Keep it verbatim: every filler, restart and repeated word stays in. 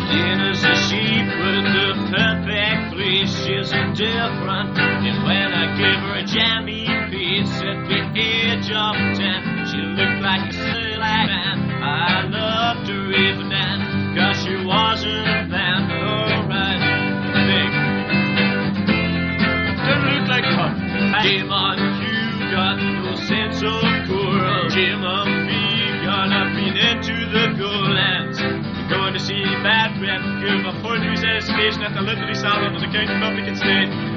Dinner's a sheep with the perfect fleece. She's indifferent, and when I give her a jammy piece at the age of ten, she looked like a silly man. I loved her even then, cause she wasn't then. Alright, think. Don't look like fun. Game on, you got no sense of cool. Jim on me, gonna been into the Golands. Going to see Bad Rep, give a full news estimation at the Literary Salon of the County Public State.